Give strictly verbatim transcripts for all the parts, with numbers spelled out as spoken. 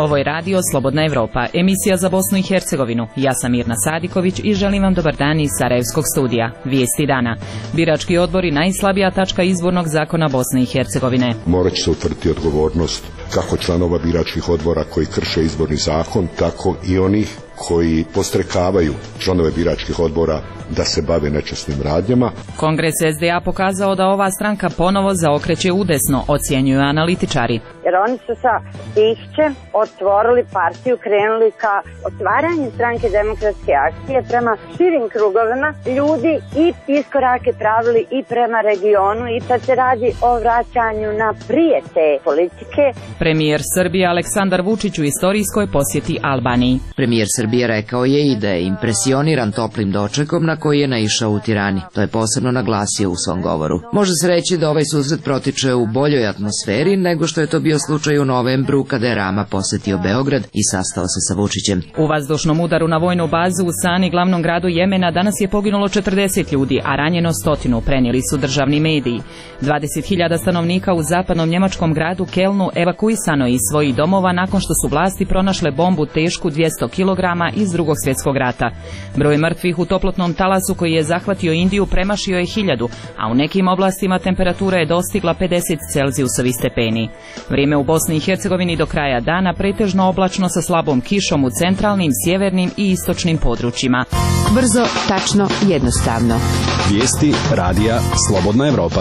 Ovo je radio Slobodna Evropa, emisija za Bosnu i Hercegovinu. Ja sam Mirna Sadiković i želim vam dobar dan iz Sarajevskog studija. Vijesti dana. Birački odbori najslabija tačka izbornog zakona Bosne i Hercegovine. Morat će se utvrditi odgovornost kako članova biračkih odbora koji krše izborni zakon, tako i onih koji postrekavaju članove biračkih odbora da se bave nečasnim radnjama. Kongres S D A pokazao da ova stranka ponovo zaokreće udesno, ocjenjuju analitičari. Jer oni su sa Tišćem otvorili partiju, krenuli ka otvaranju stranke demokratske akcije prema širim krugovima ljudi i iskorake pravili i prema regionu i sad se radi o vraćanju na prije te politike. Premijer Srbije Aleksandar Vučić u istorijskoj posjeti Albaniji. Premijer Srbije rekao je i da je impresioniran toplim dočekom na koji je naišao u Tirani. To je posebno naglasio u svom govoru. Može se reći da ovaj susret protiče u boljoj atmosferi nego što je to bio slučaj u novembru kada je Rama posjetio Beograd i sastao se sa Vučićem. U vazdušnom udaru na vojnu bazu u Sani, glavnom gradu Jemena, danas je poginulo četrdeset ljudi, a ranjeno stotinu, prenijeli su državni mediji. dvadeset hiljada stanovnika u zapadnom njemačkom gradu Kelnu evakuisano je iz svojih domova nakon što su vlasti pronašle bombu tešku dvjesto kilograma iz Drugog svjetskog rata. Broj mrtvih u toplotnom talasu koji je zahvatio Indiju premašio je hiljadu, a u nekim oblastima temperatura je dostigla pedeset celzijusovih stepeni. Vrijeme u Bosni i Hercegovini do kraja dana pretežno oblačno sa slabom kišom u centralnim, sjevernim i istočnim područjima. Brzo, tačno, jednostavno. Vijesti radija Slobodna Evropa.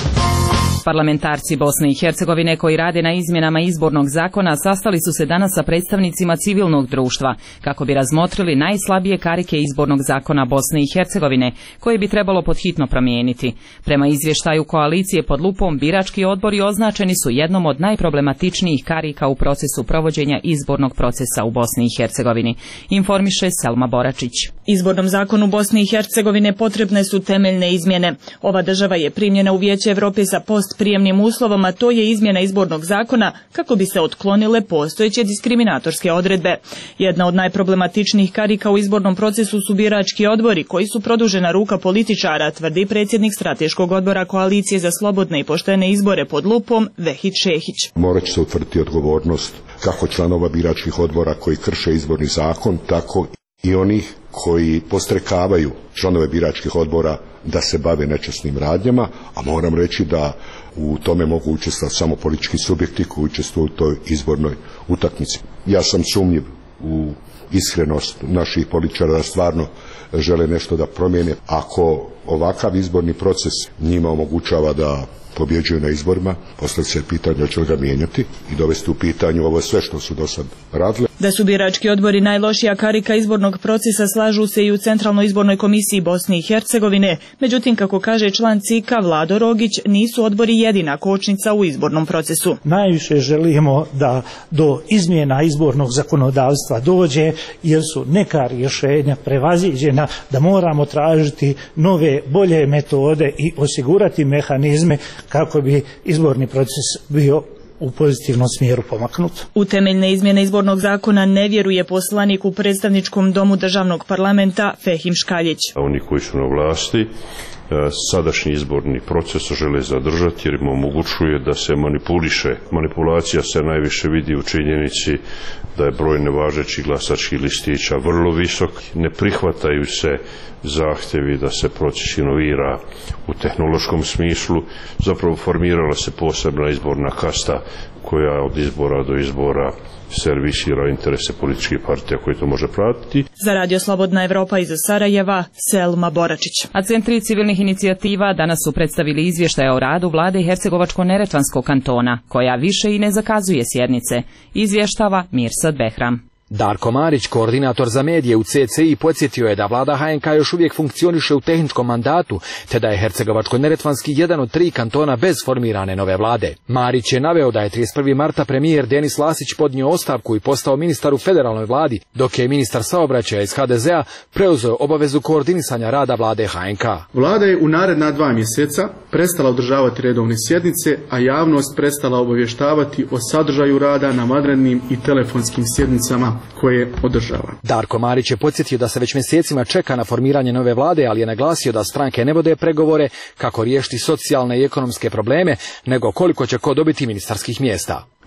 Parlamentarci Bosne i Hercegovine koji rade na izmjenama izbornog zakona sastali su se danas sa predstavnicima civilnog društva kako bi razmotrili najslabije karike izbornog zakona Bosne i Hercegovine koje bi trebalo podhitno promijeniti. Prema izvještaju koalicije pod lupom, birački odbori označeni su jednom od najproblematičnijih karika u procesu provođenja izbornog procesa u Bosni i Hercegovini, informiše Selma Boračić. Izbornom zakonu Bosne i Hercegovine potrebne su temeljne izmjene. Ova država je primljena u Vijeće Evrope sa post prijemnim uslovom, a to je izmjena izbornog zakona kako bi se otklonile postojeće diskriminatorske odredbe. Jedna od najproblematičnijih karika u izbornom procesu su birački odbori koji su produžena ruka političara, tvrdi predsjednik strateškog odbora koalicije za slobodne i poštene izbore pod lupom Vehid Šehić. Morat će se utvrditi odgovornost kako članova biračkih odbora koji krše izborni zakon, tako i onih koji postrekavaju članove biračkih odbora da se bave nečasnim radnjama, a moram reći da u tome mogu učestvovati samo politički subjekti koji učestvuju u toj izbornoj utakmici. Ja sam sumnjiv u iskrenost naših političara da stvarno žele nešto da promijene. Ako ovakav izborni proces njima omogućava da pobjeđuju na izborima, postavlja se pitanje hoće li ga mijenjati i dovesti u pitanju ovo sve što su do sad radile. Da su birački odbori najlošija karika izbornog procesa slažu se i u Centralnoj izbornoj komisiji Bosne i Hercegovine, međutim, kako kaže član C I K-a Vlado Rogić, nisu odbori jedina kočnica u izbornom procesu. Najviše želimo da do izmjena izbornog zakonodavstva dođe jer su neka rješenja prevaziđena, da moramo tražiti nove, bolje metode i osigurati mehanizme kako bi izborni proces bio u pozitivnom smjeru pomaknut. U temeljne izmjene izbornog zakona ne vjeruje poslanik u predstavničkom domu državnog parlamenta Fehim Škaljić. Oni koji su na vlasti sadašnji izborni proces žele zadržati jer im omogućuje da se manipuliše. Manipulacija se najviše vidi u činjenici da je broj nevažećih glasačkih listića vrlo visok. Ne prihvataju se zahtjevi da se proces inovira u tehnološkom smislu. Zapravo formirala se posebna izborna kasta koja od izbora do izbora servisira interese političkih partija koji to može pratiti. Za Radio Slobodna Evropa iz Sarajeva, Selma Boračić. A centri civilnih inicijativa danas su predstavili izvještaje o radu vlade Hercegovačko-neretvanskog kantona, koja više i ne zakazuje sjednice. Izvještava Mirsad Behram. Darko Marić, koordinator za medije u C C I, podsjetio je da vlada H N K još uvijek funkcioniše u tehničkom mandatu, te da je Hercegovačko-neretvanski jedan od tri kantona bez formirane nove vlade. Marić je naveo da je trideset prvog marta premijer Denis Lasić podnio ostavku i postao ministar u federalnoj vladi, dok je ministar saobraćaja iz H D Z A preuzeo obavezu koordinisanja rada vlade H N K. Vlada je u naredna dva mjeseca prestala održavati redovne sjednice, a javnost prestala obavještavati o sadržaju rada na vanrednim i telefonskim sjednicama koje održava. Darko Marić je podsjetio da se već mjesecima čeka na formiranje nove vlade, ali je naglasio da stranke ne vode pregovore kako riješiti socijalne i ekonomske probleme, nego koliko će ko dobiti ministarskih mjesta.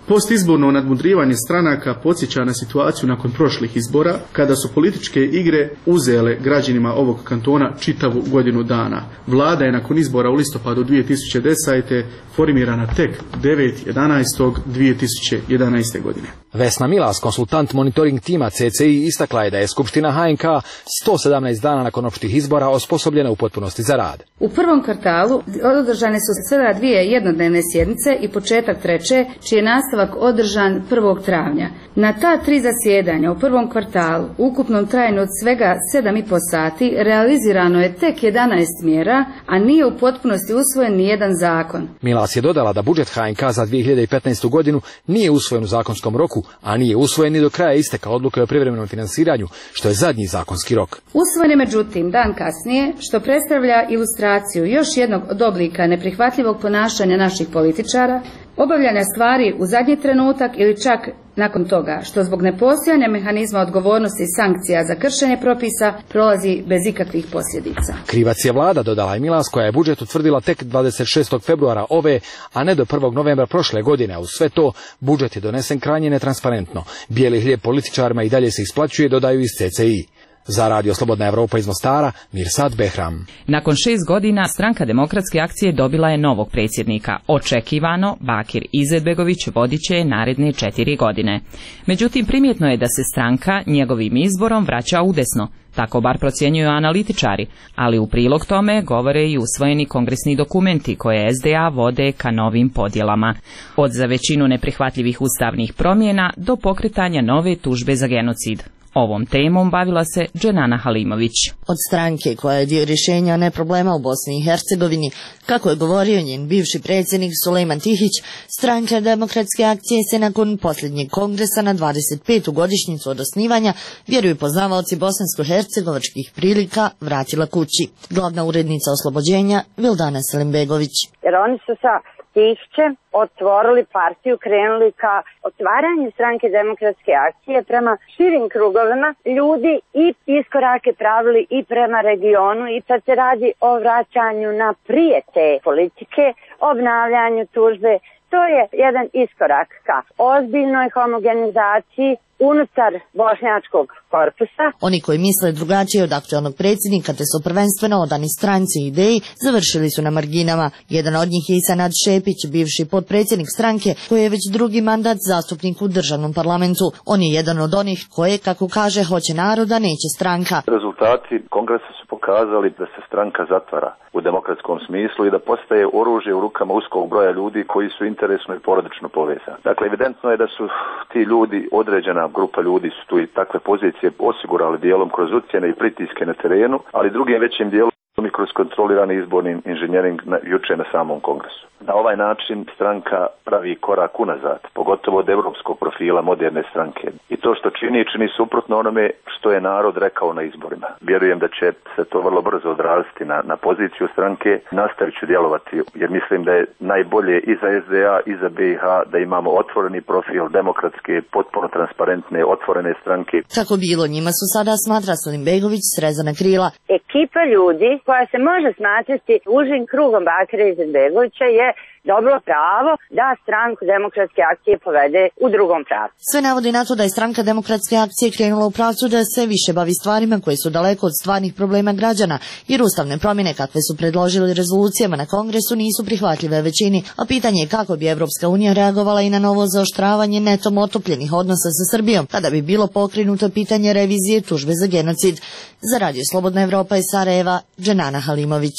Postizborno nadmudrivanje stranaka podsjeća na situaciju nakon prošlih izbora, kada su političke igre uzele građanima ovog kantona čitavu godinu dana. Vlada je nakon izbora u listopadu dvije tisuće desete formirana tek devetog jedanaestog dvije tisuće jedanaeste. godine. Vesna Milas, konsultant monitoring tima C C I, istakla je da je Skupština H N K sto sedamnaest dana nakon opštih izbora osposobljena u potpunosti za rad. U prvom kvartalu održane su sada dvije jednodnevne sjednice i početak treće, čiji je nastavak održan prvog travnja. Na ta tri zasjedanja u prvom kvartalu, ukupnom trajanju od svega sedam i po sati, realizirano je tek jedanaest mjera, a nije u potpunosti usvojen ni jedan zakon. Milas je dodala da budžet H N K za dvije hiljade petnaestu. godinu nije usvojen u zakonskom roku, a nije usvojen ni do kraja isteka odluke o privremenom finansiranju, što je zadnji zakonski rok. Usvojen je međutim dan kasnije, što predstavlja ilustraciju još jednog od oblika neprihvatljivog ponašanja naših političara, obavljanja stvari u zadnji trenutak ili čak nakon toga, što zbog nepostojanja mehanizma odgovornosti i sankcija za kršenje propisa prolazi bez ikakvih posljedica. Krivac je vlada, dodala je Milas, koja je budžet utvrdila tek dvadeset šestog februara ove, a ne do prvog novembra prošle godine, a uz sve to budžet je donesen krajnje netransparentno. Bijeli hljeb političarima i dalje se isplaćuje, dodaju iz C C I. Za Radio Slobodna Evropa iz Mostara, Mirsad Behram. Nakon šest godina Stranka demokratske akcije dobila je novog predsjednika. Očekivano, Bakir Izetbegović vodit će je naredne četiri godine. Međutim, primjetno je da se stranka njegovim izborom vraća udesno. Tako bar procjenjuju analitičari, ali u prilog tome govore i usvojeni kongresni dokumenti koje S D A vode ka novim podjelama. Od za većinu neprihvatljivih ustavnih promjena do pokretanja nove tužbe za genocid. Ovom temom bavila se Dženana Halimović. Od stranke koja je dio rješenja, a ne problema u Bosni i Hercegovini, kako je govorio njen bivši predsjednik Sulejman Tihić, Stranka demokratske akcije se nakon posljednjeg kongresa na dvadeset petu godišnjicu od osnivanja, vjeruju poznavaoci bosansko-hercegovačkih prilika, vratila kući. Glavna urednica Oslobođenja Vildana Selimbegović. Jer oni su sa Tihićem otvorili partiju, krenuli ka otvaranju Stranke demokratske akcije prema širim krugovima ljudi i iskorake pravili i prema regionu, i sad se radi o vraćanju na prije te politike, obnavljanju tužbe. To je jedan iskorak ka ozbiljnoj homogenizaciji unutar bošnjačkog korpusa. Oni koji misle drugačije od aktualnog predsjednika te su prvenstveno odani stranci i ideji, završili su na marginama. Jedan od njih je i Senad Šepić, bivši potpredsjednik stranke koji je već drugi mandat zastupnik u državnom parlamentu. On je jedan od onih koje, kako kaže, hoće naroda, neće stranka. Rezultati kongresa su pokazali da se stranka zatvara u demokratskom smislu i da postaje oružje u rukama uskog broja ljudi koji su interesno i porodično povezani. Dakle, evidentno je da su ti ljudi, određena grupa ljudi su tu i takve pozicije osigurali dijelom kroz ucjene i pritiske na terenu, ali drugim većim dijelom i kroz kontrolirani izborni inženjering na, juče na samom kongresu. Na ovaj način stranka pravi korak unazad, pogotovo od europskog profila moderne stranke. I to što čini, čini suprotno onome što je narod rekao na izborima. Vjerujem da će se to vrlo brzo odraziti na, na poziciju stranke. Nastavit ću djelovati jer mislim da je najbolje i za S D A i za B i H da imamo otvoreni profil demokratske, potpuno transparentne, otvorene stranke. Kako bilo, njima su sada, smatra Selimbegović, srezana krila. Ekipa ljudi koja se može smatrati užim krugom Bakira Izetbegovića je dobilo pravo da Stranku demokratske akcije povede u drugom pravcu. Sve navodi na to da je Stranka demokratske akcije krenula u pravcu da se više bavi stvarima koje su daleko od stvarnih problema građana, jer ustavne promjene kakve su predložili rezolucijama na kongresu nisu prihvatljive većini, a pitanje je kako bi Evropska unija reagovala i na novo zaoštravanje netom otopljenih odnosa sa Srbijom, kada bi bilo pokrenuto pitanje revizije tužbe za genocid. Za Radio Slobodna Evropa iz Sarajeva, Dženana Halimović.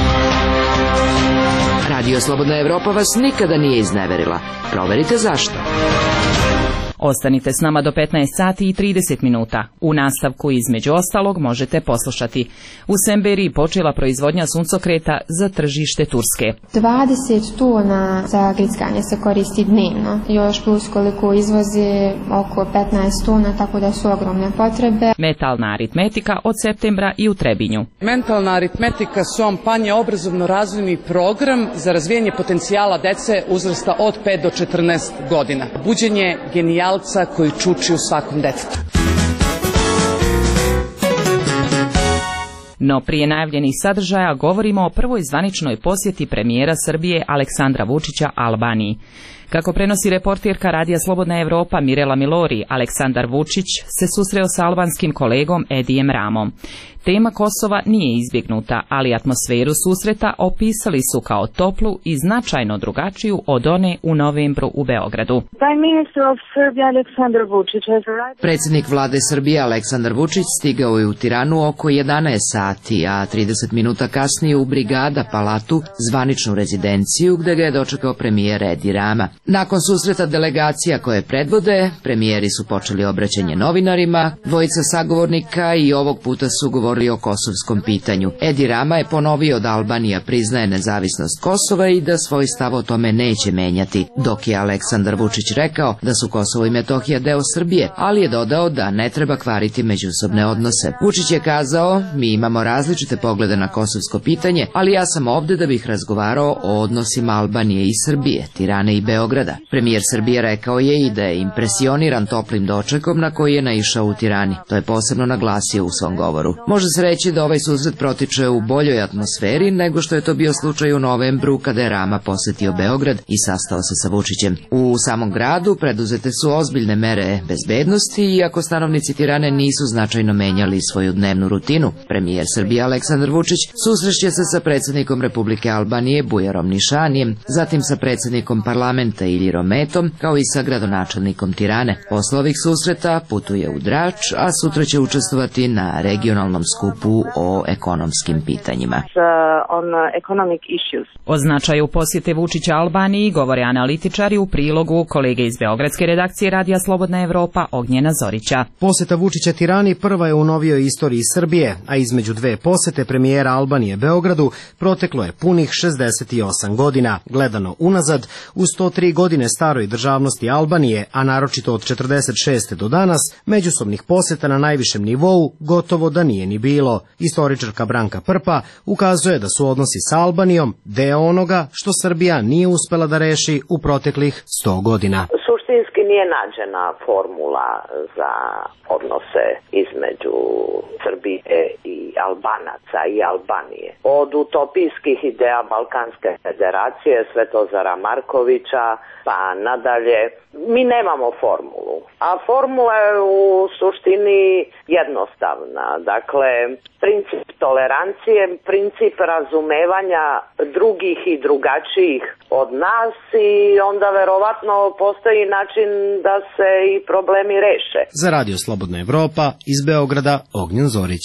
Radio Slobodna Evropa vas nikada nije izneverila. Proverite zašto. Ostanite s nama do petnaest sati i trideset minuta. U nastavku između ostalog možete poslušati. U Semberiji počela proizvodnja suncokreta za tržište Turske. dvadeset tona za grickanje se koristi dnevno. Još plus koliko izvozi oko petnaest tona, tako da su ogromne potrebe. Metalna aritmetika od septembra i u Trebinju. Mentalna aritmetika Sompanje je obrazovno-razvojni program za razvijanje potencijala dece uzrasta od pet do četrnaest godina. Buđenje genijalnosti koji čuči u svakom detetu. No prije najavljenih sadržaja govorimo o prvoj zvaničnoj posjeti premijera Srbije Aleksandra Vučića Albaniji. Kako prenosi reporterka Radija Slobodna Evropa Mirela Milori, Aleksandar Vučić se susreo sa albanskim kolegom Edijem Ramom. Tema Kosova nije izbjegnuta, ali atmosferu susreta opisali su kao toplu i značajno drugačiju od one u novembru u Beogradu. Predsjednik vlade Srbije Aleksandar Vučić stigao je u Tiranu oko jedanaest sati, a trideset minuta kasnije u Brigada Palatu, zvaničnu rezidenciju, gde ga je dočekao premijer Edi Rama. Nakon susreta delegacija koje predvode, premijeri su počeli obraćanje novinarima, dvojica sagovornika i ovog puta su govorili o kosovskom pitanju. Edi Rama je ponovio da Albanija priznaje nezavisnost Kosova i da svoj stav o tome neće menjati, dok je Aleksandar Vučić rekao da su Kosovo i Metohija deo Srbije, ali je dodao da ne treba kvariti međusobne odnose. Vučić je kazao, mi imamo različite poglede na kosovsko pitanje, ali ja sam ovde da bih razgovarao o odnosima Albanije i Srbije, Tirane i Beograda. Premijer Srbije rekao je i da je impresioniran toplim dočekom na koji je naišao u Tirani. To je posebno naglasio u svom govoru. Može se reći da ovaj susret protiče u boljoj atmosferi nego što je to bio slučaj u novembru kada je Rama posetio Beograd i sastao se sa Vučićem. U samom gradu preduzete su ozbiljne mere bezbednosti, iako stanovnici Tirane nisu značajno menjali svoju dnevnu rutinu. Premijer Srbije Aleksandar Vučić susreće se sa predsjednikom Republike Albanije Bujarom Nišanijem, zatim sa predsjednikom parlamenta Iljirom Metom, kao i sa gradonačelnikom Tirane. Posle ovih susreta putuje u Drač, a sutra će učestvovati na regionalnom skupu o ekonomskim pitanjima. O značaju posjete Vučića Albaniji govore analitičari u prilogu kolege iz beogradske redakcije Radija Slobodna Evropa Ognjena Zorića. Posjeta Vučića Tirani prva je u novijoj istoriji Srbije, a između dve posete premijera Albanije Beogradu proteklo je punih šezdeset osam godina. Gledano unazad, u sto tri godine staroj državnosti Albanije, a naročito od četrdeset šeste do danas, međusobnih posjeta na najvišem nivou gotovo da nije ni bilo. Istoričarka Branka Prpa ukazuje da su odnosi sa Albanijom deo onoga što Srbija nije uspela da reši u proteklih sto godina. Suštinski nije nađena formula za odnose između Srbije i Albanaca i Albanije. Od utopijskih ideja Balkanske federacije, Svetozara Markovića, pa nadalje, mi nemamo formulu. A formula je u suštini jednostavna. Dakle, princip tolerancije, princip razumevanja drugih i drugačijih od nas i onda verovatno postoji način da se i problemi reše. Za Radio Slobodna Evropa iz Beograda Ognjen Zorić.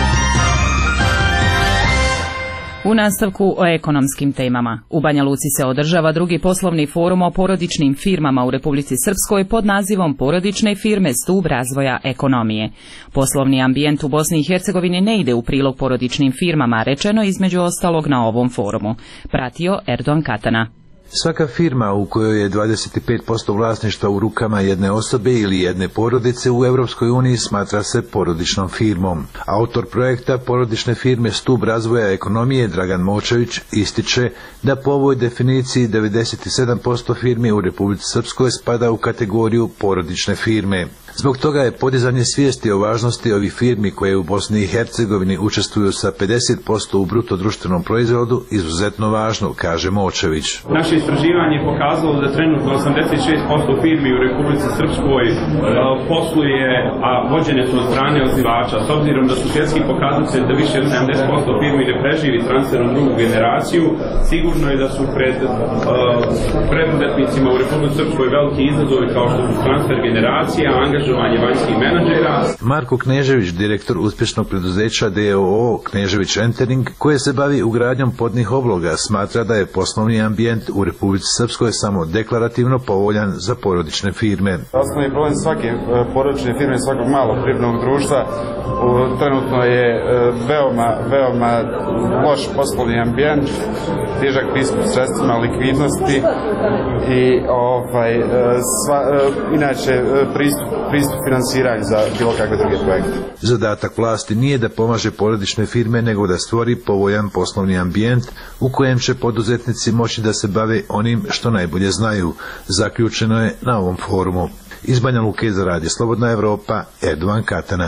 U nastavku o ekonomskim temama. U Banja Luci se održava drugi poslovni forum o porodičnim firmama u Republici Srpskoj pod nazivom Porodične firme stub razvoja ekonomije. Poslovni ambijent u Bosni i Hercegovini ne ide u prilog porodičnim firmama, rečeno između ostalog na ovom forumu. Pratio Erdogan Katana. Svaka firma u kojoj je dvadeset pet posto vlasništva u rukama jedne osobe ili jedne porodice u Europskoj uniji smatra se porodičnom firmom. Autor projekta porodične firme stub razvoja ekonomije Dragan Močević ističe da po ovoj definiciji devedeset sedam posto firmi u Republici Srpskoj spada u kategoriju porodične firme. Zbog toga je podizanje svijesti o važnosti ovih firmi koje u Bosni i Hercegovini učestvuju sa pedeset posto u bruto društvenom proizvodu izuzetno važno, kaže Močević. Naše istraživanje je pokazalo da trenutno osamdeset šest posto firmi u Republici Srpskoj posluje, a vođene su od strane osnivača. S obzirom da su svjetski pokazatelji da više od sedamdeset posto firmi ne preživi transferom drugu generaciju, sigurno je da su pred uh, preduzetnicima u Republici Srpskoj veliki izazovi kao što su transfer generacija, angažovanje vanjskih menadžera. Marko Knežević, direktor uspješnog preduzeća D O O Knežević Entering, koje se bavi ugradnjom podnih obloga, smatra da je poslovni ambijent u Republici Srpskoj samo deklarativno povoljan za porodične firme. Osnovni problem svake porodične firme, svakog malog privrednog društva trenutno je veoma, veoma loš poslovni ambijent, težak pristup sredstvima likvidnosti i ovaj, sva, inače pristup, pristup finansiranju za bilo kakve druge projekte. Zadatak vlasti nije da pomaže porodične firme, nego da stvori povoljan poslovni ambijent u kojem će poduzetnici moći da se bave onim što najbolje znaju, zaključeno je na ovom forumu. Iz Banja Luke za Radio Slobodna Evropa, Erdogan Katana.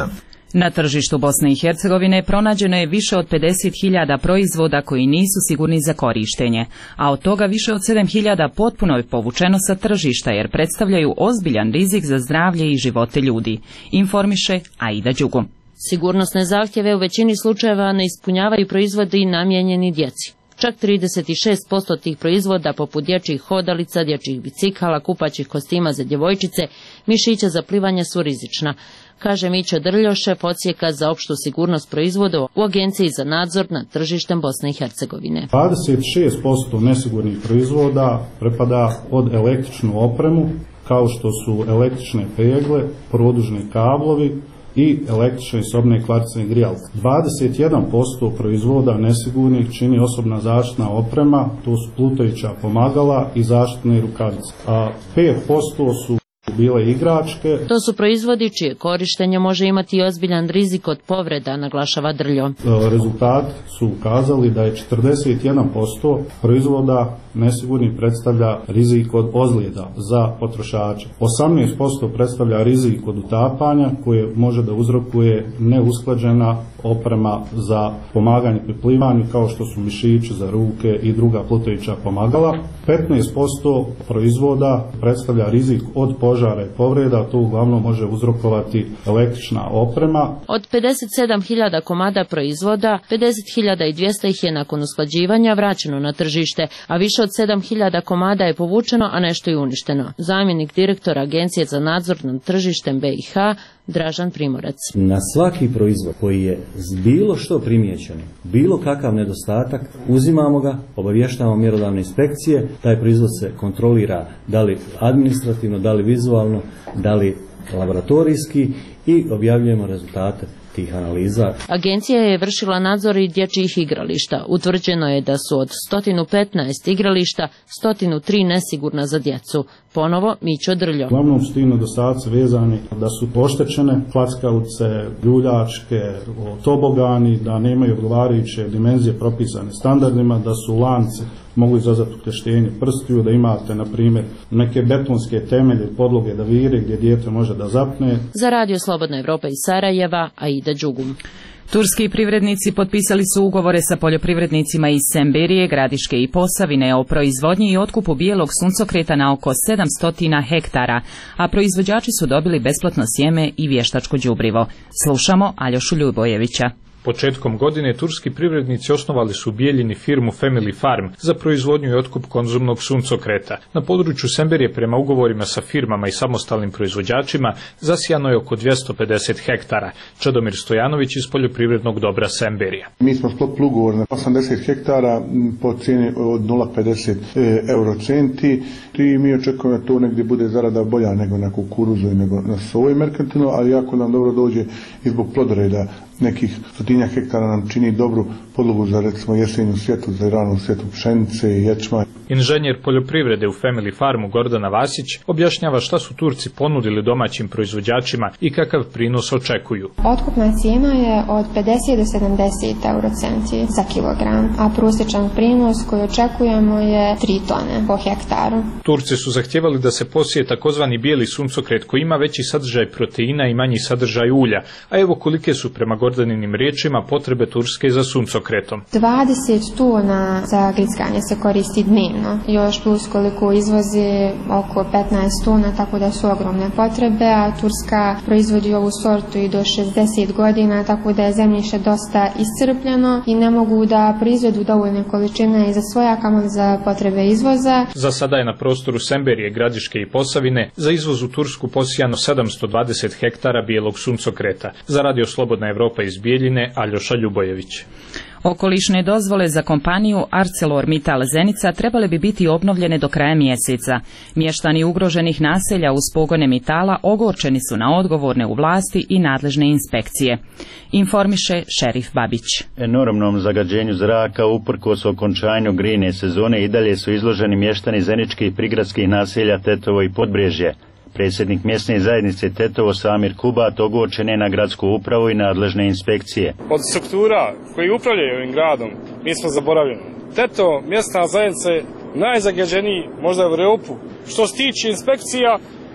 Na tržištu Bosne i Hercegovine pronađeno je više od pedeset hiljada proizvoda koji nisu sigurni za korištenje, a od toga više od sedam hiljada potpuno je povučeno sa tržišta jer predstavljaju ozbiljan rizik za zdravlje i živote ljudi, informiše Aida Đugum. Sigurnosne zahtjeve u većini slučajeva ne ispunjavaju proizvodi namijenjeni djeci. Čak trideset šest posto tih proizvoda poput dječjih hodalica, dječjih bicikala, kupaćih kostima za djevojčice, mišića za plivanje su rizična, kaže Mićo Drljo, šef odsjeka za opštu sigurnost proizvoda u Agenciji za nadzor nad tržištem Bosne i Hercegovine. dvadeset šest posto nesigurnih proizvoda prepada pod električnu opremu, kao što su električne pegle, produžni kablovi i električne i sobne kvarcne grijalke. dvadeset jedan posto proizvoda nesigurnih čini osobna zaštitna oprema, to su plutajuća pomagala i zaštitne rukavice. A pet posto su bile igračke. To su proizvodi čije korištenje može imati i ozbiljan rizik od povreda, naglašava Drljo. Rezultati su ukazali da je četrdeset jedan posto proizvoda nesigurnih predstavlja rizik od ozljeda za potrošače. osamnaest posto predstavlja rizik od utapanja koje može da uzrokuje neusklađena oprema za pomaganje pri plivanju kao što su mišići za ruke i druga plutajuća pomagala. petnaest posto proizvoda predstavlja rizik od požara i povreda, to uglavnom može uzrokovati električna oprema. Od pedeset sedam hiljada komada proizvoda, pedeset hiljada dvjesto ih je nakon usklađivanja vraćeno na tržište, a više od sedam hiljada komada je povučeno, a nešto je uništeno. Zamjenik direktora Agencije za nadzor nad tržištem B i H, Dražan Primorac. Na svaki proizvod koji je bilo što primijećen, bilo kakav nedostatak, uzimamo ga, obavještavamo mjerodavne inspekcije, taj proizvod se kontrolira da li administrativno, da li vizualno, da li laboratorijski i objavljujemo rezultate tih analiza. Agencija je vršila nadzor i dječjih igrališta. Utvrđeno je da su od sto petnaest igrališta sto tri nesigurna za djecu. Ponovo Mićo Drljo. Uglavnom su ti nedostaci vezani da su oštećene klackalice, ljuljačke, tobogani, da nemaju odgovarajuće dimenzije propisane standardima, da su lanci mogu izazvati ukleštenje prstiju, da imate, na primjer, neke betonske temelje podloge da vire gdje dijete može da zapne. Za Radio Slobodna Evropa iz Sarajeva, Aida Đugum. Turski privrednici potpisali su ugovore sa poljoprivrednicima iz Semberije, Gradiške i Posavine o proizvodnji i otkupu bijelog suncokreta na oko sedamsto hektara, a proizvođači su dobili besplatno sjeme i vještačko đubrivo. Slušamo Aljošu Ljubojevića. Početkom godine turski privrednici osnovali su u Bijeljini firmu Family Farm za proizvodnju i otkup konzumnog suncokreta. Na području Semberije prema ugovorima sa firmama i samostalnim proizvođačima zasijano je oko dvjesto pedeset hektara. Čadomir Stojanović iz poljoprivrednog dobra Semberija. Mi smo sklopili ugovor na osamdeset hektara po cijeni od nula zarez pedeset eurocenti i mi očekujemo da to negdje bude zarada bolja nego na kukuruzu i nego na soju merkantilno, ali jako nam dobro dođe i zbog plodoreda. Nekih stotinja hektara nam čini dobru podlogu za recimo jesenju sjetvu, za ranu sjetvu pšenice i ječma. Inženjer poljoprivrede u Family Farmu Gordana Vasić objašnjava šta su Turci ponudili domaćim proizvođačima i kakav prinos očekuju. Otkupna cijena je od pedeset do sedamdeset eurocenti za kilogram, a prosječan prinos koji očekujemo je tri tone po hektaru. Turci su zahtjevali da se posije takozvani bijeli suncokret koji ima veći sadržaj proteina i manji sadržaj ulja, a evo kolike su prema Gordaninim riječima potrebe Turske za suncokretom. dvadeset tona za grickanje se koristi dnevno, još plus koliko izvozi oko petnaest tona, tako da su ogromne potrebe, a Turska proizvodi ovu sortu i do šezdeset godina, tako da je zemljište dosta iscrpljeno i ne mogu da proizvedu dovoljne količine i za svoja, kamoli za potrebe izvoza. Za sada je na prostoru Semberije, Gradiške i Posavine za izvoz u Tursku posijano sedamsto dvadeset hektara bijelog suncokreta. Za Radio Slobodna Evropa iz Bijeljine, Aljoša Ljubojević. Okolišne dozvole za kompaniju ArcelorMittal Zenica trebale bi biti obnovljene do kraja mjeseca. Mještani ugroženih naselja uz pogone Mitala ogorčeni su na odgovorne u vlasti i nadležne inspekcije. Informiše Šerif Babić. Enormnom zagađenju zraka uprkos okončanju grijne sezone i dalje su izloženi mještani zeničkih prigradskih naselja Tetovo i Podbrežje. Predsjednik mjesne zajednice Tetovo Samir Kubat ogorčen je na gradsku upravu i nadležne inspekcije. Od struktura koji upravljaju ovim gradom mi smo zaboravljeni. Tetovo, mjesna zajednica je najzagađeniji možda u Europu. Što se tiče inspekcija,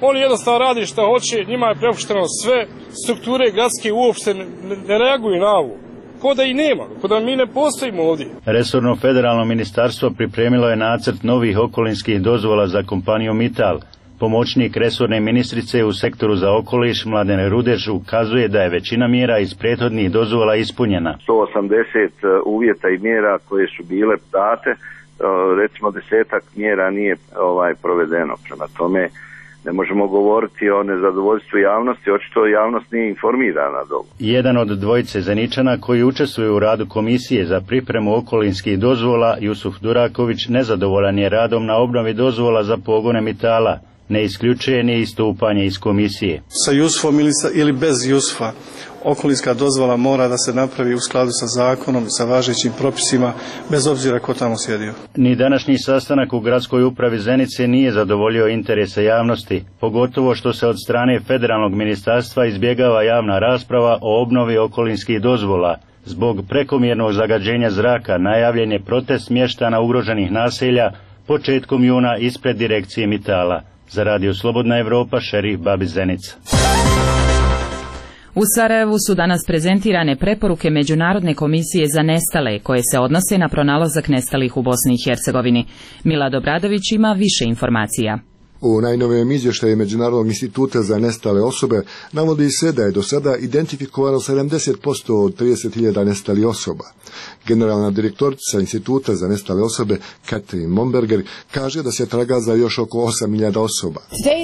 Oni jednostavno radi što hoće, njima je prepušteno sve, strukture gradske uopšte ne, ne reaguju na ovo. Ko da i nema, ko da mi ne postojimo ovdje. Resorno federalno ministarstvo pripremilo je nacrt novih okolinskih dozvola za kompaniju Mittal. Pomoćnik resorne ministrice u sektoru za okoliš Mladen Rudeš ukazuje da je većina mjera iz prethodnih dozvola ispunjena. sto osamdeset uvjeta i mjera koje su bile date, recimo desetak mjera nije ovaj provedeno. Prema tome ne možemo govoriti o nezadovoljstvu javnosti, očito javnost nije informirana dobro. Jedan od dvojice Zeničana koji učestvuju u radu komisije za pripremu okolinskih dozvola, Jusuf Duraković, nezadovoljan je radom na obnovi dozvola za pogone Mittala. Ne isključuje ni istupanje iz komisije. Sa Jusufom ili, sa, ili bez Jusufa, okolinska dozvola mora da se napravi u skladu sa zakonom, sa važećim propisima, bez obzira ko tamo sjedio. Ni današnji sastanak u gradskoj upravi Zenice nije zadovoljio interese javnosti, pogotovo što se od strane federalnog ministarstva izbjegava javna rasprava o obnovi okolinskih dozvola. Zbog prekomjernog zagađenja zraka najavljen je protest mještana ugroženih naselja početkom juna ispred direkcije Mittala. Za Radio Slobodna Evropa, Šerif Babi Zenica. U Sarajevu su danas prezentirane preporuke Međunarodne komisije za nestale koje se odnose na pronalazak nestalih u Bosni i Hercegovini. Milad Obradović ima više informacija. U najnovijem izvještaju Međunarodnog instituta za nestale osobe navodi se da je do sada identifikovano sedamdeset posto od trideset hiljada nestalih osoba. Generalna direktorica instituta za nestale osobe Katrin Momberger kaže da se traga za još oko osam hiljada osoba.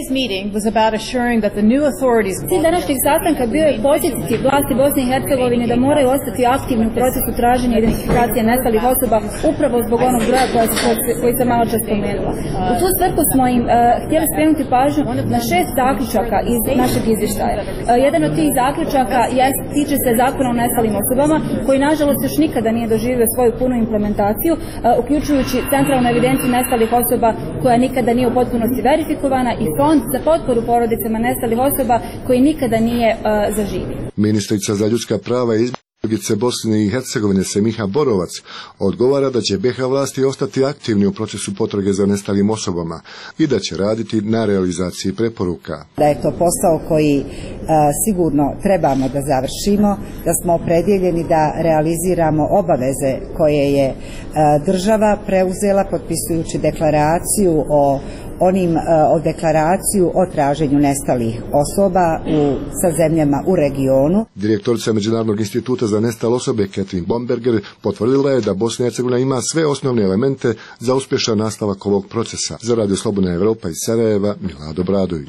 Cilj današnjeg sastanka bio je podsjetiti vlasti Bosne i Hercegovine da moraju ostati aktivni u procesu traženja i identifikacije nestalih osoba upravo zbog onog broja koji sam malo čas spomenula. U tu svrhu smo im uh, htjeli skrenuti pažnju na šest zaključaka iz našeg izvještaja. Uh, jedan od tih zaključaka jest, tiče se zakona o nestalim osobama koji nažalost još nikada nije doživio svoju punu implementaciju, uh, uključujući centralnu evidenciju nestalih osoba koja nikada nije u potpunosti verifikovana i fond za potporu porodicama nestalih osoba koji nikada nije uh, zaživio. Ministrica za ljudska prava i izbjeglice Bosne i Hercegovine Semiha Borovac odgovara da će be ha vlasti ostati aktivni u procesu potrage za nestalim osobama i da će raditi na realizaciji preporuka. Da je to posao koji a, sigurno trebamo da završimo, da smo opredjeljeni da realiziramo obaveze koje je a, država preuzela potpisujući deklaraciju o onim o deklaraciju o traženju nestalih osoba u, sa zemljama u regionu. Direktorica Međunarodnog instituta za nestale osobe Katrin Bomberger potvrdila je da Bosna i Hercegovina ima sve osnovne elemente za uspješan nastavak ovog procesa. Za Radio Slobodna Evropa iz Sarajeva, Milad Obradović.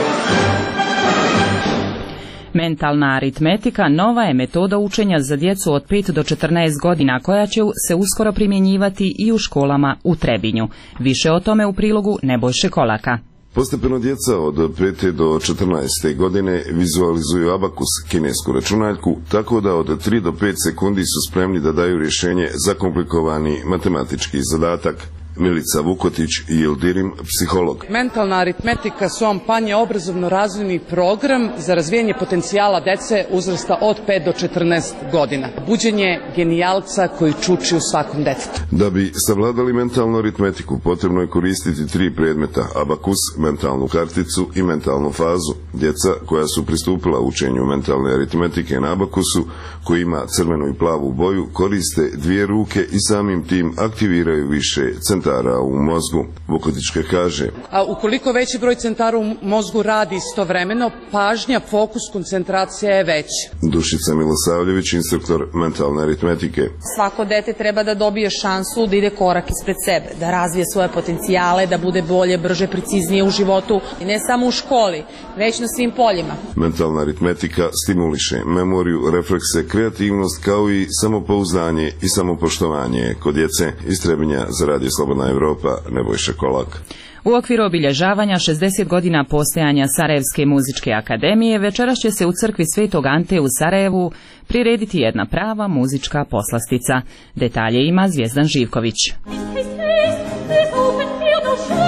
Mentalna aritmetika nova je metoda učenja za djecu od pet do četrnaest godina koja će se uskoro primjenjivati i u školama u Trebinju. Više o tome u prilogu Nebojše Kolaka. Postepeno djeca od pete do četrnaeste godine vizualizuju abakus, kinesku računaljku, tako da od tri do pet sekundi su spremni da daju rješenje za komplikovani matematički zadatak. Milica Vukotić i Ildirim, psiholog. Mentalna aritmetika su kampanje obrazovno-razvojni program za razvijanje potencijala dece uzrasta od pet do četrnaest godina. Buđenje genijalca koji čuči u svakom detetu. Da bi savladali mentalnu aritmetiku potrebno je koristiti tri predmeta: abakus, mentalnu karticu i mentalnu fazu. Djeca koja su pristupila učenju mentalne aritmetike na abakusu, koji ima crvenu i plavu boju, koriste dvije ruke i samim tim aktiviraju više centara u mozgu. Vukotićka kaže: A ukoliko veći broj centara u mozgu radi istovremeno, pažnja, fokus, koncentracija je veća. Dušica Milosavljević, instruktor mentalne aritmetike. Svako dete treba da dobije šansu da ide korak ispred sebe, da razvije svoje potencijale, da bude bolje, brže, preciznije u životu i ne samo u školi, već na svim poljima. Mentalna aritmetika stimuliše memoriju, reflekse, kreativnost kao i samopouzdanje i samopoštovanje kod djece. Iz Trebinja za Radio Slobodna Evropa, Nebojša Kolak. U okviru obilježavanja šezdeset godina postojanja Sarajevske muzičke akademije večeras će se u crkvi Svetog Ante u Sarajevu prirediti jedna prava muzička poslastica. Detalje ima Zvijezdan Živković.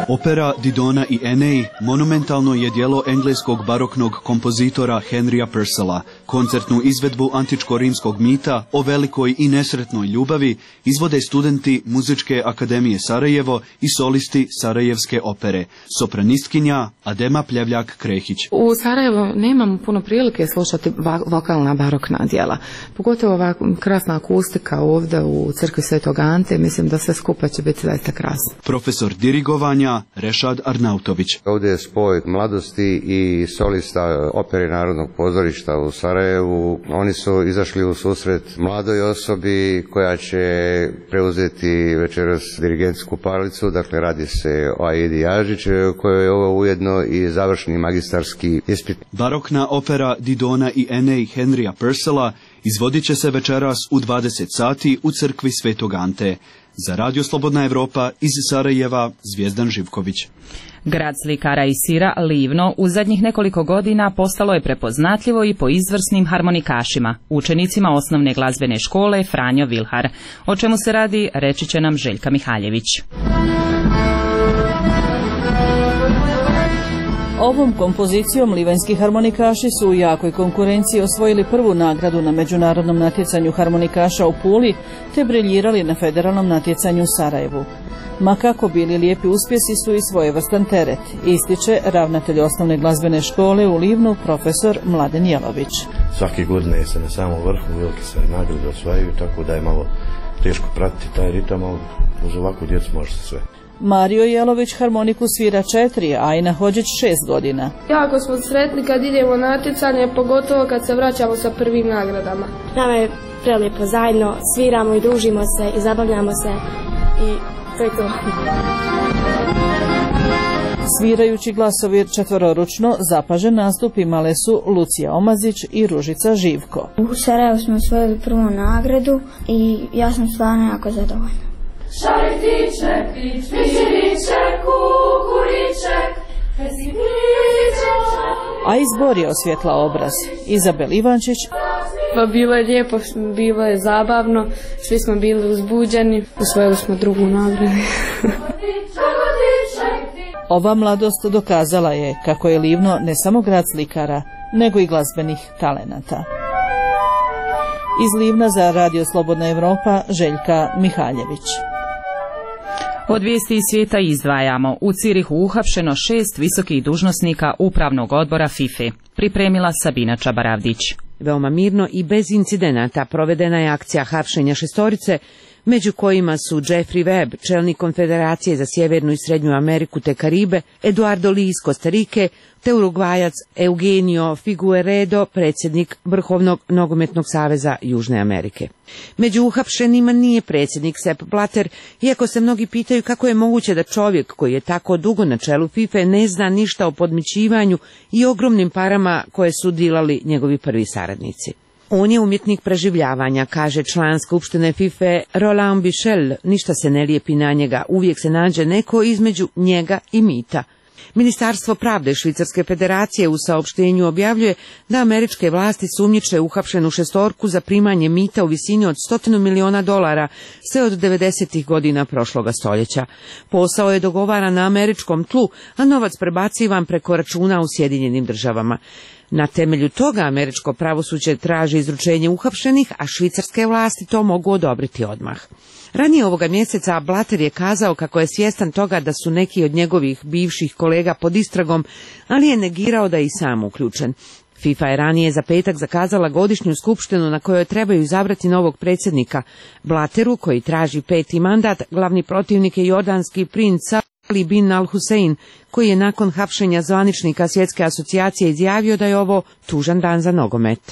Opera Didona i Enei monumentalno je djelo engleskog baroknog kompozitora Henrya Purcella. Koncertnu izvedbu antičko-rimskog mita o velikoj i nesretnoj ljubavi izvode studenti Muzičke akademije Sarajevo i solisti Sarajevske opere. Sopranistkinja Adema Pljevljak-Krehić. U Sarajevu nemamo puno prilike slušati vokalna barokna djela. Pogotovo ova krasna akustika ovdje u crkvi Svetog Ante, mislim da sve skupa će biti zaista krasno. Profesor dirigovanja Rešad Arnautović. Ovdje je spoj mladosti i solista opere Narodnog pozorišta u Sarajevu. Oni su izašli u susret mladoj osobi koja će preuzeti večeras dirigentsku palicu, dakle radi se o Aidi Jažić, koja je ovo ujedno i završni magistarski ispit. Barokna opera Didona i Enei Henrya Purcella izvodit će se večeras u dvadeset sati u crkvi Svetog Ante. Za Radio Slobodna Evropa iz Sarajeva, Zvijezdan Živković. Grad slikara i sira Livno u zadnjih nekoliko godina postalo je prepoznatljivo i po izvrsnim harmonikašima, učenicima osnovne glazbene škole Franjo Vilhar. O čemu se radi, reći će nam Željka Mihaljević. Ovom kompozicijom livanjski harmonikaši su u jakoj konkurenciji osvojili prvu nagradu na međunarodnom natjecanju harmonikaša u Puli, te briljirali na federalnom natjecanju u Sarajevu. Ma kako bili lijepi uspjesi su i svojevrstan teret, ističe ravnatelj osnovne glazbene škole u Livnu, profesor Mladen Jelović. Svake godine se na samom vrhu velike se nagrade osvajaju, tako da je malo teško pratiti taj ritam, ali uz ovakvu djecu može se sve. Mario Jelović harmoniku svira četiri, a Ajna Hođić šest godina. Jako smo sretni kad idemo na natjecanje, pogotovo kad se vraćamo sa prvim nagradama. Nama je prelijepo, zajedno sviramo i družimo se i zabavljamo se i to je to. Svirajući glasovir četvororučno, zapažen nastup imale su Lucija Omazić i Ružica Živko. U Sarajevu smo osvojili prvu nagradu i ja sam stvarno jako zadovoljna. Šaretiček, pičpiček, kukuriček, pesipliček. A izbor je osvjetla obraz. Izabel Ivančić. Pa bilo je lijepo, bilo je zabavno, svi smo bili uzbuđeni, osvojili smo drugu nagradu. Ova mladost dokazala je kako je Livno ne samo grad slikara, nego i glazbenih talenata. Iz Livna za Radio Slobodna Evropa, Željka Mihaljević. Od vijesti iz svijeta izdvajamo. U Cirihu uhapšeno šest visokih dužnosnika upravnog odbora FIFA. Pripremila Sabina Čabaravdić. Veoma mirno i bez incidenata provedena je akcija hapšenja šestorice, među kojima su Jeffrey Webb, čelnik Konfederacije za Sjevernu i Srednju Ameriku te Karibe, Eduardo Li iz Kostarike, te Urugvajac Eugenio Figueredo, predsjednik Vrhovnog nogometnog saveza Južne Amerike. Među uhapšenima nije predsjednik Sepp Blatter, iako se mnogi pitaju kako je moguće da čovjek koji je tako dugo na čelu FIFA ne zna ništa o podmićivanju i ogromnim parama koje su dilali njegovi prvi saradnici. On je umjetnik preživljavanja, kaže član Skupštine FIFA Roland Bichel, ništa se ne lijepi na njega, uvijek se nađe neko između njega i mita. Ministarstvo pravde Švicarske federacije u saopštenju objavljuje da američke vlasti sumnjiče uhapšenu šestorku za primanje mita u visini od stotinu miliona dolara sve od devedesetih godina prošloga stoljeća. Posao je dogovaran na američkom tlu, a novac prebacivan preko računa u Sjedinjenim državama. Na temelju toga američko pravosuđe traži izručenje uhapšenih, a švicarske vlasti to mogu odobriti odmah. Ranije ovoga mjeseca Blatter je kazao kako je svjestan toga da su neki od njegovih bivših kolega pod istragom, ali je negirao da je i sam uključen. FIFA je ranije za petak zakazala godišnju skupštinu na kojoj trebaju izabrati novog predsjednika. Blatteru, koji traži peti mandat, glavni protivnik je jordanski princ Ali bin al-Husein, koji je nakon hapšenja zvaničnika Svjetske asocijacije izjavio da je ovo tužan dan za nogomet.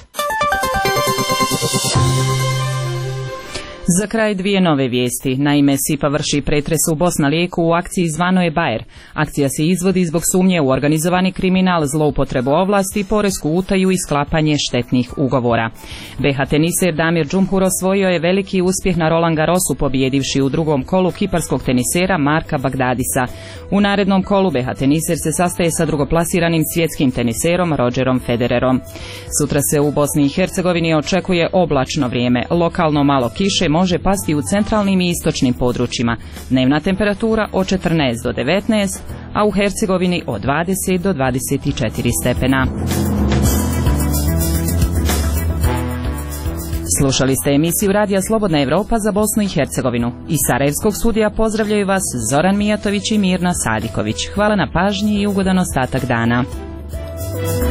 Za kraj dvije nove vijesti. Naime, S I P A vrši pretres u Bosna-Lijeku u akciji zvanoj Bajer. Akcija se izvodi zbog sumnje u organizovani kriminal, zloupotrebu ovlasti, poresku utaju i sklapanje štetnih ugovora. B H teniser Damir Džumhur osvojio je veliki uspjeh na Roland Garrosu, pobijedivši u drugom kolu kiparskog tenisera Marka Bagdadisa. U narednom kolu B H teniser se sastaje sa drugoplasiranim svjetskim teniserom Rogerom Federerom. Sutra se u Bosni i Hercegovini očekuje oblačno vrijeme, lokalno malo kiše, može pasti u centralnim i istočnim područjima. Dnevna temperatura od četrnaest do devetnaest, a u Hercegovini od dvadeset do dvadeset četiri stepena. Slušali ste emisiju Radija Slobodna Evropa za Bosnu i Hercegovinu. Iz Sarajevskog studija pozdravljaju vas Zoran Mijatović i Mirna Sadiković. Hvala na pažnji i ugodan ostatak dana.